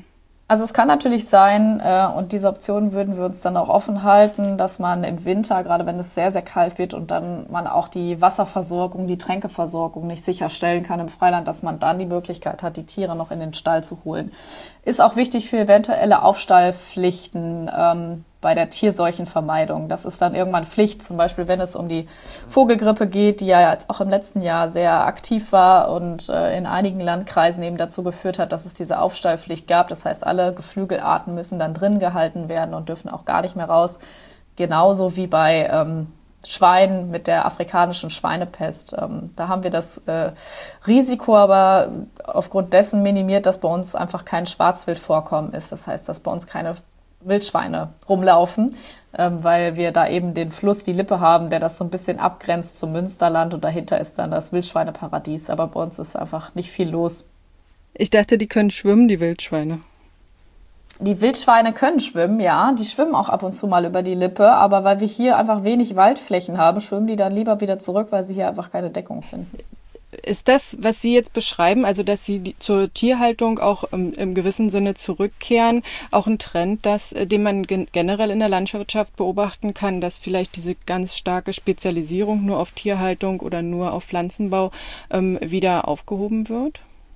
Also es kann natürlich sein, und diese Option würden wir uns dann auch offen halten, dass man im Winter, gerade wenn es sehr, sehr kalt wird und dann man auch die Wasserversorgung, die Tränkeversorgung nicht sicherstellen kann im Freiland, dass man dann die Möglichkeit hat, die Tiere noch in den Stall zu holen. Ist auch wichtig für eventuelle Aufstallpflichten bei der Tierseuchenvermeidung. Das ist dann irgendwann Pflicht, zum Beispiel wenn es um die Vogelgrippe geht, die ja jetzt auch im letzten Jahr sehr aktiv war und in einigen Landkreisen eben dazu geführt hat, dass es diese Aufstallpflicht gab. Das heißt, alle Geflügelarten müssen dann drin gehalten werden und dürfen auch gar nicht mehr raus. Genauso wie bei Schweinen mit der afrikanischen Schweinepest. Da haben wir das Risiko aber aufgrund dessen minimiert, dass bei uns einfach kein Schwarzwildvorkommen ist. Das heißt, dass bei uns keine Wildschweine rumlaufen, weil wir da eben den Fluss, die Lippe haben, der das so ein bisschen abgrenzt zum Münsterland und dahinter ist dann das Wildschweineparadies. Aber bei uns ist einfach nicht viel los. Ich dachte, die können schwimmen, die Wildschweine. Die Wildschweine können schwimmen, ja. Die schwimmen auch ab und zu mal über die Lippe. Aber weil wir hier einfach wenig Waldflächen haben, schwimmen die dann lieber wieder zurück, weil sie hier einfach keine Deckung finden. Ist das, was Sie jetzt beschreiben, also dass Sie zur Tierhaltung auch im gewissen Sinne zurückkehren, auch ein Trend, den man generell in der Landwirtschaft beobachten kann, dass vielleicht diese ganz starke Spezialisierung nur auf Tierhaltung oder nur auf Pflanzenbau wieder aufgehoben wird?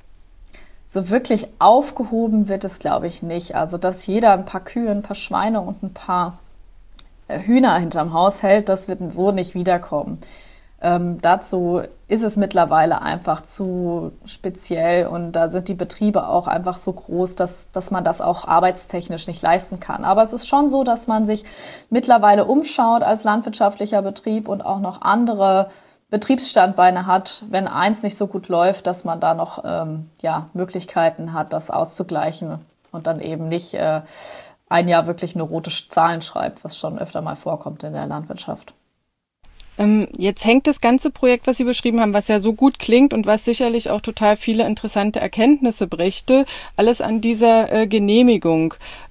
So wirklich aufgehoben wird es, glaube ich, nicht. Also, dass jeder ein paar Kühe, ein paar Schweine und ein paar Hühner hinterm Haus hält, das wird so nicht wiederkommen. Dazu ist es mittlerweile einfach zu speziell und da sind die Betriebe auch einfach so groß, dass man das auch arbeitstechnisch nicht leisten kann. Aber es ist schon so, dass man sich mittlerweile umschaut als landwirtschaftlicher Betrieb und auch noch andere Betriebsstandbeine hat, wenn eins nicht so gut läuft, dass man da noch Möglichkeiten hat, das auszugleichen und dann eben nicht ein Jahr wirklich nur rote Zahlen schreibt, was schon öfter mal vorkommt in der Landwirtschaft. Jetzt hängt das ganze Projekt, was Sie beschrieben haben, was ja so gut klingt und was sicherlich auch total viele interessante Erkenntnisse brächte, alles an dieser Genehmigung.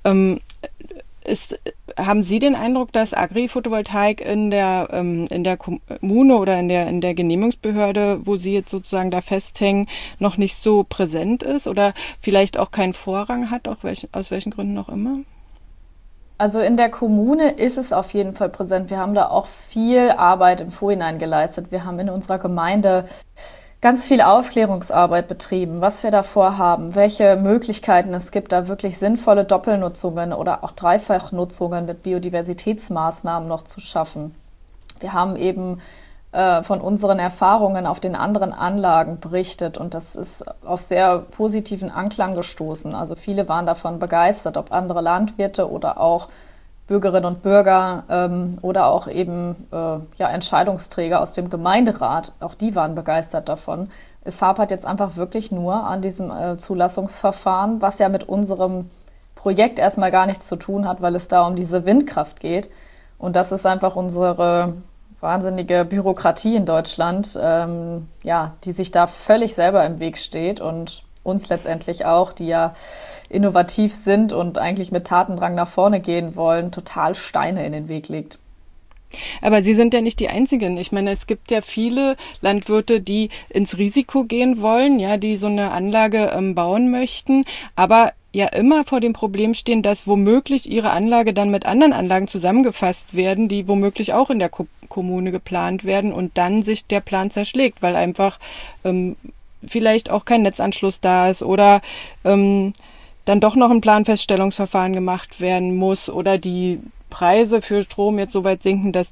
Haben Sie den Eindruck, dass Agri-Photovoltaik in der Kommune oder in der Genehmigungsbehörde, wo Sie jetzt sozusagen da festhängen, noch nicht so präsent ist oder vielleicht auch keinen Vorrang hat, auch aus welchen Gründen auch immer? Also in der Kommune ist es auf jeden Fall präsent. Wir haben da auch viel Arbeit im Vorhinein geleistet. Wir haben in unserer Gemeinde ganz viel Aufklärungsarbeit betrieben, was wir da vorhaben, welche Möglichkeiten es gibt, da wirklich sinnvolle Doppelnutzungen oder auch Dreifachnutzungen mit Biodiversitätsmaßnahmen noch zu schaffen. Wir haben eben von unseren Erfahrungen auf den anderen Anlagen berichtet und das ist auf sehr positiven Anklang gestoßen. Also viele waren davon begeistert, ob andere Landwirte oder auch Bürgerinnen und Bürger oder auch eben Entscheidungsträger aus dem Gemeinderat. Auch die waren begeistert davon. Es hapert jetzt einfach wirklich nur an diesem Zulassungsverfahren, was ja mit unserem Projekt erstmal gar nichts zu tun hat, weil es da um diese Windkraft geht. Und das ist einfach unsere wahnsinnige Bürokratie in Deutschland, die sich da völlig selber im Weg steht und uns letztendlich auch, die ja innovativ sind und eigentlich mit Tatendrang nach vorne gehen wollen, total Steine in den Weg legt. Aber Sie sind ja nicht die Einzigen. Ich meine, es gibt ja viele Landwirte, die ins Risiko gehen wollen, ja, die so eine Anlage bauen möchten, aber ja immer vor dem Problem stehen, dass womöglich ihre Anlage dann mit anderen Anlagen zusammengefasst werden, die womöglich auch in der Kommune geplant werden und dann sich der Plan zerschlägt, weil einfach vielleicht auch kein Netzanschluss da ist oder dann doch noch ein Planfeststellungsverfahren gemacht werden muss oder die Preise für Strom jetzt so weit sinken, dass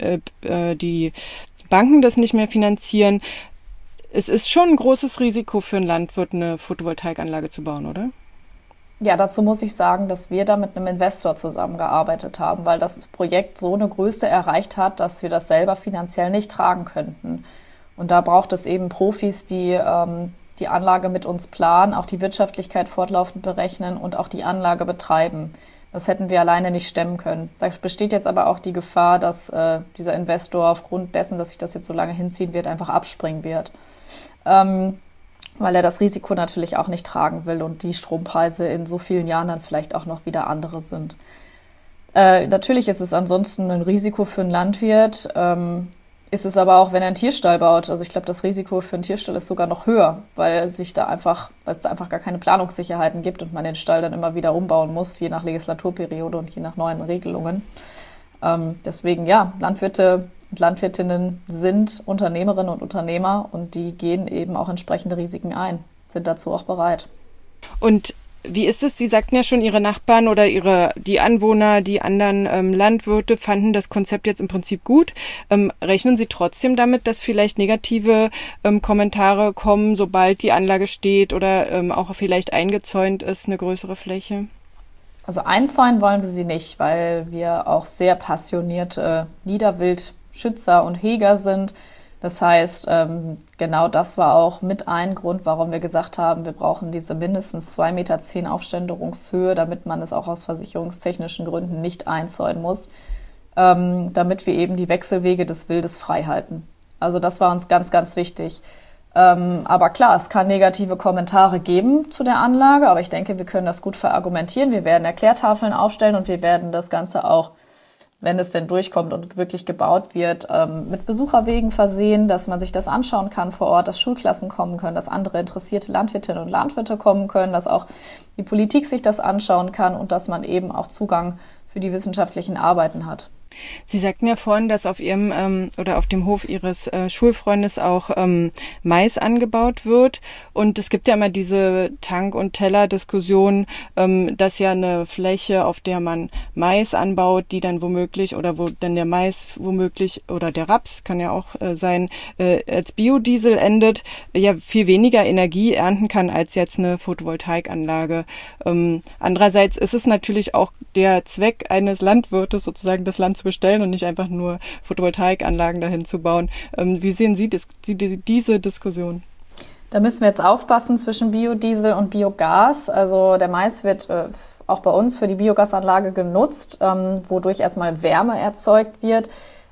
die Banken das nicht mehr finanzieren. Es ist schon ein großes Risiko für einen Landwirt, eine Photovoltaikanlage zu bauen, oder? Ja, dazu muss ich sagen, dass wir da mit einem Investor zusammengearbeitet haben, weil das Projekt so eine Größe erreicht hat, dass wir das selber finanziell nicht tragen könnten. Und da braucht es eben Profis, die die Anlage mit uns planen, auch die Wirtschaftlichkeit fortlaufend berechnen und auch die Anlage betreiben. Das hätten wir alleine nicht stemmen können. Da besteht jetzt aber auch die Gefahr, dass dieser Investor aufgrund dessen, dass sich das jetzt so lange hinziehen wird, einfach abspringen wird. Weil er das Risiko natürlich auch nicht tragen will und die Strompreise in so vielen Jahren dann vielleicht auch noch wieder andere sind. Natürlich ist es ansonsten ein Risiko für einen Landwirt. ist es aber auch, wenn er einen Tierstall baut. Also ich glaube, das Risiko für einen Tierstall ist sogar noch höher, weil es da einfach gar keine Planungssicherheiten gibt und man den Stall dann immer wieder umbauen muss, je nach Legislaturperiode und je nach neuen Regelungen. Deswegen, ja, Landwirte und Landwirtinnen sind Unternehmerinnen und Unternehmer und die gehen eben auch entsprechende Risiken ein, sind dazu auch bereit. Und wie ist es? Sie sagten ja schon, Ihre Nachbarn oder die Anwohner, die anderen Landwirte fanden das Konzept jetzt im Prinzip gut. Rechnen Sie trotzdem damit, dass vielleicht negative Kommentare kommen, sobald die Anlage steht oder auch vielleicht eingezäunt ist, eine größere Fläche? Also einzäunen wollen wir sie nicht, weil wir auch sehr passionierte Niederwildschützer und Heger sind. Das heißt, genau das war auch mit ein Grund, warum wir gesagt haben, wir brauchen diese mindestens 2,10 Meter Aufständerungshöhe, damit man es auch aus versicherungstechnischen Gründen nicht einzäunen muss, damit wir eben die Wechselwege des Wildes frei halten. Also das war uns ganz, ganz wichtig. Aber klar, es kann negative Kommentare geben zu der Anlage, aber ich denke, wir können das gut verargumentieren. Wir werden Erklärtafeln aufstellen und wir werden das Ganze auch, wenn es denn durchkommt und wirklich gebaut wird, mit Besucherwegen versehen, dass man sich das anschauen kann vor Ort, dass Schulklassen kommen können, dass andere interessierte Landwirtinnen und Landwirte kommen können, dass auch die Politik sich das anschauen kann und dass man eben auch Zugang für die wissenschaftlichen Arbeiten hat. Sie sagten ja vorhin, dass auf Ihrem oder auf dem Hof Ihres Schulfreundes auch Mais angebaut wird. Und es gibt ja immer diese Tank- und Teller-Diskussion, dass ja eine Fläche, auf der man Mais anbaut, die dann womöglich oder wo dann der Mais womöglich oder der Raps, kann ja auch sein, als Biodiesel endet, ja viel weniger Energie ernten kann als jetzt eine Photovoltaikanlage. Andererseits ist es natürlich auch der Zweck eines Landwirtes, sozusagen das Land zu bestellen und nicht einfach nur Photovoltaikanlagen dahin zu bauen. Wie sehen Sie diese Diskussion? Da müssen wir jetzt aufpassen zwischen Biodiesel und Biogas. Also der Mais wird auch bei uns für die Biogasanlage genutzt, wodurch erstmal Wärme erzeugt wird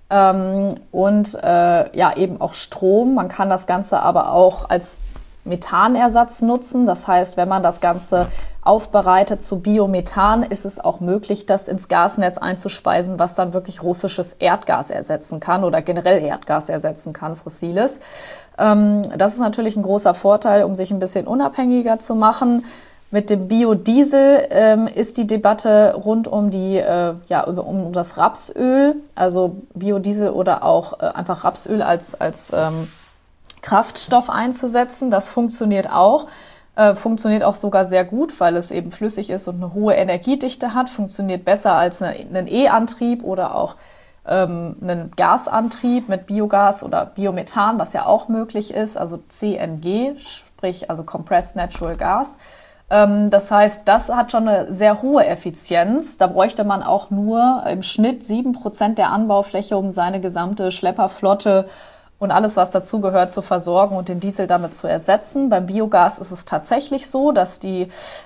und eben auch Strom. Man kann das Ganze aber auch als Methanersatz nutzen. Das heißt, wenn man das Ganze aufbereitet zu Biomethan, ist es auch möglich, das ins Gasnetz einzuspeisen, was dann wirklich russisches Erdgas ersetzen kann oder generell Erdgas ersetzen kann, fossiles. Das ist natürlich ein großer Vorteil, um sich ein bisschen unabhängiger zu machen. Mit dem Biodiesel ist die Debatte rund um um das Rapsöl, also Biodiesel oder auch einfach Rapsöl als Kraftstoff einzusetzen. Das funktioniert auch sogar sehr gut, weil es eben flüssig ist und eine hohe Energiedichte hat, funktioniert besser als ein E-Antrieb oder auch einen Gasantrieb mit Biogas oder Biomethan, was ja auch möglich ist, also CNG, sprich also Compressed Natural Gas. Das heißt, das hat schon eine sehr hohe Effizienz. Da bräuchte man auch nur im Schnitt 7% der Anbaufläche, um seine gesamte Schlepperflotte und alles, was dazugehört, zu versorgen und den Diesel damit zu ersetzen. Beim Biogas ist es tatsächlich so, dass die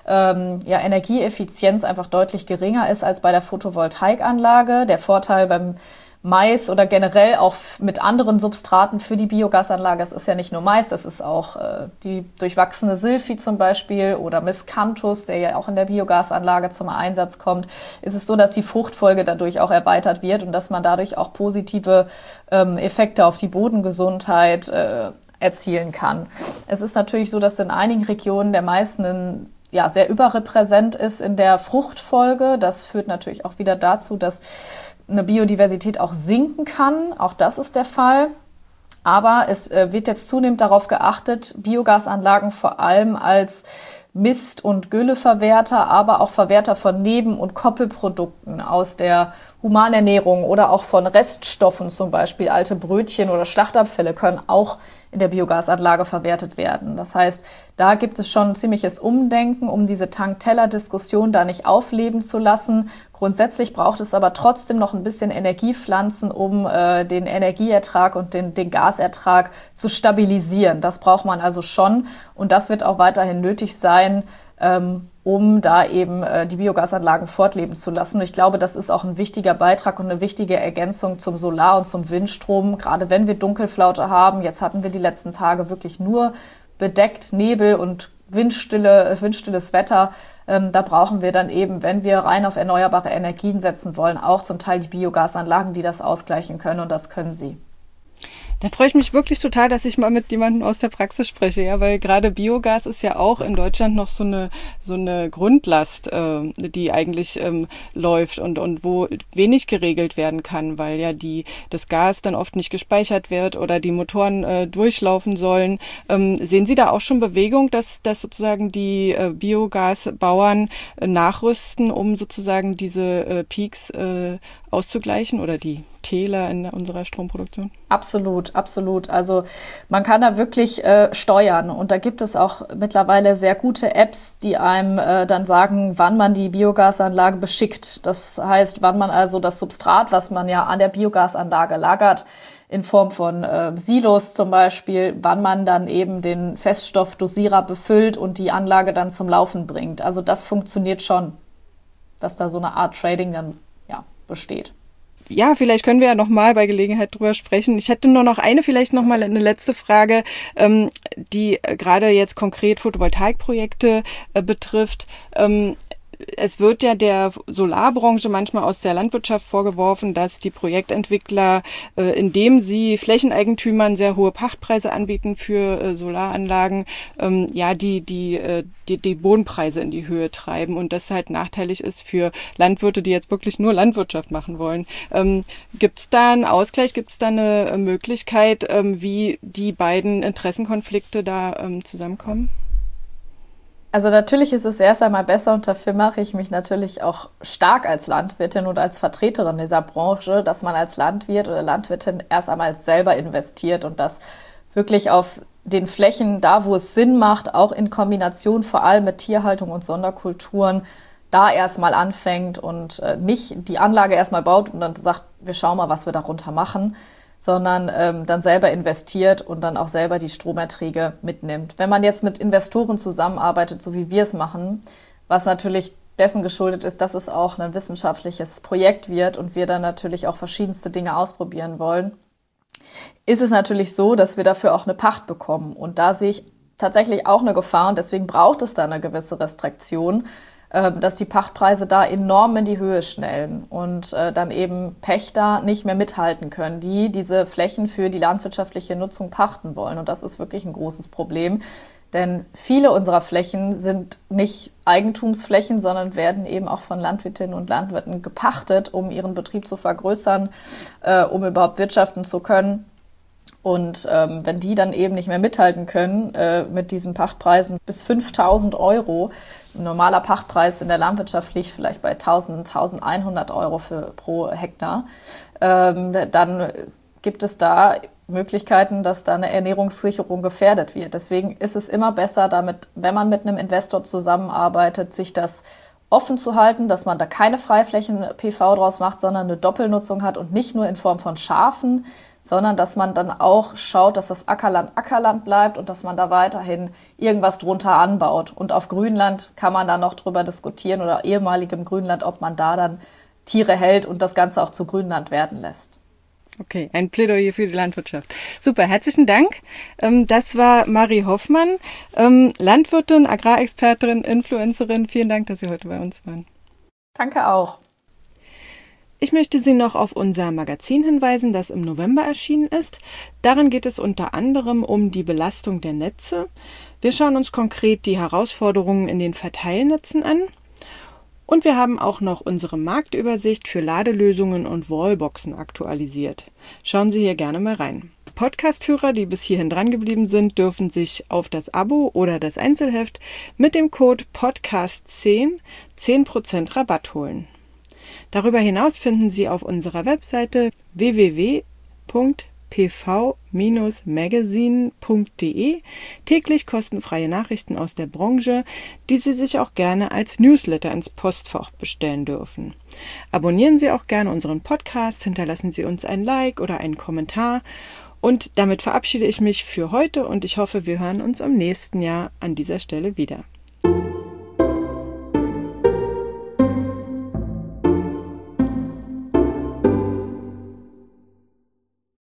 Energieeffizienz einfach deutlich geringer ist als bei der Photovoltaikanlage. Der Vorteil beim Mais oder generell auch mit anderen Substraten für die Biogasanlage, es ist ja nicht nur Mais, das ist auch die durchwachsene Silphi zum Beispiel oder Miscanthus, der ja auch in der Biogasanlage zum Einsatz kommt, ist es so, dass die Fruchtfolge dadurch auch erweitert wird und dass man dadurch auch positive Effekte auf die Bodengesundheit erzielen kann. Es ist natürlich so, dass in einigen Regionen der Mais sehr überrepräsent ist in der Fruchtfolge. Das führt natürlich auch wieder dazu, dass eine Biodiversität auch sinken kann. Auch das ist der Fall. Aber es wird jetzt zunehmend darauf geachtet, Biogasanlagen vor allem als Mist- und Gülleverwerter, aber auch Verwerter von Neben- und Koppelprodukten aus der Humanernährung oder auch von Reststoffen, zum Beispiel alte Brötchen oder Schlachtabfälle, können auch in der Biogasanlage verwertet werden. Das heißt, da gibt es schon ein ziemliches Umdenken, um diese Tank-Teller-Diskussion da nicht aufleben zu lassen. Grundsätzlich braucht es aber trotzdem noch ein bisschen Energiepflanzen, um den Energieertrag und den Gasertrag zu stabilisieren. Das braucht man also schon und das wird auch weiterhin nötig sein, um da eben die Biogasanlagen fortleben zu lassen. Und ich glaube, das ist auch ein wichtiger Beitrag und eine wichtige Ergänzung zum Solar- und zum Windstrom. Gerade wenn wir Dunkelflaute haben, jetzt hatten wir die letzten Tage wirklich nur bedeckt Nebel und windstilles Wetter. Da brauchen wir dann eben, wenn wir rein auf erneuerbare Energien setzen wollen, auch zum Teil die Biogasanlagen, die das ausgleichen können und das können sie. Da freue ich mich wirklich total, dass ich mal mit jemandem aus der Praxis spreche, ja, weil gerade Biogas ist ja auch in Deutschland noch so eine Grundlast, die eigentlich läuft und wo wenig geregelt werden kann, weil ja das Gas dann oft nicht gespeichert wird oder die Motoren durchlaufen sollen. Sehen Sie da auch schon Bewegung, dass sozusagen die Biogasbauern nachrüsten, um sozusagen diese Peaks auszugleichen oder die Täler in unserer Stromproduktion? Absolut, absolut. Also man kann da wirklich steuern und da gibt es auch mittlerweile sehr gute Apps, die einem dann sagen, wann man die Biogasanlage beschickt. Das heißt, wann man also das Substrat, was man ja an der Biogasanlage lagert, in Form von Silos zum Beispiel, wann man dann eben den Feststoffdosierer befüllt und die Anlage dann zum Laufen bringt. Also das funktioniert schon, dass da so eine Art Trading dann besteht. Ja, vielleicht können wir ja nochmal bei Gelegenheit drüber sprechen. Ich hätte nur noch vielleicht nochmal eine letzte Frage, die gerade jetzt konkret Photovoltaikprojekte betrifft. Es wird ja der Solarbranche manchmal aus der Landwirtschaft vorgeworfen, dass die Projektentwickler, indem sie Flächeneigentümern sehr hohe Pachtpreise anbieten für Solaranlagen, die Bodenpreise in die Höhe treiben und das halt nachteilig ist für Landwirte, die jetzt wirklich nur Landwirtschaft machen wollen. Gibt es da einen Ausgleich? Gibt es da eine Möglichkeit, wie die beiden Interessenkonflikte da zusammenkommen? Also natürlich ist es erst einmal besser und dafür mache ich mich natürlich auch stark als Landwirtin und als Vertreterin dieser Branche, dass man als Landwirt oder Landwirtin erst einmal selber investiert und das wirklich auf den Flächen, da wo es Sinn macht, auch in Kombination vor allem mit Tierhaltung und Sonderkulturen, da erstmal anfängt und nicht die Anlage erstmal baut und dann sagt, wir schauen mal, was wir darunter machen, sondern dann selber investiert und dann auch selber die Stromerträge mitnimmt. Wenn man jetzt mit Investoren zusammenarbeitet, so wie wir es machen, was natürlich dessen geschuldet ist, dass es auch ein wissenschaftliches Projekt wird und wir dann natürlich auch verschiedenste Dinge ausprobieren wollen, ist es natürlich so, dass wir dafür auch eine Pacht bekommen. Und da sehe ich tatsächlich auch eine Gefahr und deswegen braucht es da eine gewisse Restriktion, dass die Pachtpreise da enorm in die Höhe schnellen und dann eben Pächter nicht mehr mithalten können, die diese Flächen für die landwirtschaftliche Nutzung pachten wollen. Und das ist wirklich ein großes Problem, denn viele unserer Flächen sind nicht Eigentumsflächen, sondern werden eben auch von Landwirtinnen und Landwirten gepachtet, um ihren Betrieb zu vergrößern, um überhaupt wirtschaften zu können. Und wenn die dann eben nicht mehr mithalten können mit diesen Pachtpreisen bis 5.000 Euro, ein normaler Pachtpreis in der Landwirtschaft liegt vielleicht bei 1.100 Euro pro Hektar, dann gibt es da Möglichkeiten, dass da eine Ernährungssicherung gefährdet wird. Deswegen ist es immer besser, damit, wenn man mit einem Investor zusammenarbeitet, sich das offen zu halten, dass man da keine Freiflächen-PV draus macht, sondern eine Doppelnutzung hat und nicht nur in Form von Schafen, sondern dass man dann auch schaut, dass das Ackerland bleibt und dass man da weiterhin irgendwas drunter anbaut. Und auf Grünland kann man dann noch drüber diskutieren oder ehemaligem Grünland, ob man da dann Tiere hält und das Ganze auch zu Grünland werden lässt. Okay, ein Plädoyer für die Landwirtschaft. Super, herzlichen Dank. Das war Marie Hoffmann, Landwirtin, Agrarexpertin, Influencerin. Vielen Dank, dass Sie heute bei uns waren. Danke auch. Ich möchte Sie noch auf unser Magazin hinweisen, das im November erschienen ist. Darin geht es unter anderem um die Belastung der Netze. Wir schauen uns konkret die Herausforderungen in den Verteilnetzen an. Und wir haben auch noch unsere Marktübersicht für Ladelösungen und Wallboxen aktualisiert. Schauen Sie hier gerne mal rein. Podcast-Hörer, die bis hierhin dran geblieben sind, dürfen sich auf das Abo oder das Einzelheft mit dem Code PODCAST10 10% Rabatt holen. Darüber hinaus finden Sie auf unserer Webseite www.pv-magazine.de täglich kostenfreie Nachrichten aus der Branche, die Sie sich auch gerne als Newsletter ins Postfach bestellen dürfen. Abonnieren Sie auch gerne unseren Podcast, hinterlassen Sie uns ein Like oder einen Kommentar. Und damit verabschiede ich mich für heute und ich hoffe, wir hören uns im nächsten Jahr an dieser Stelle wieder.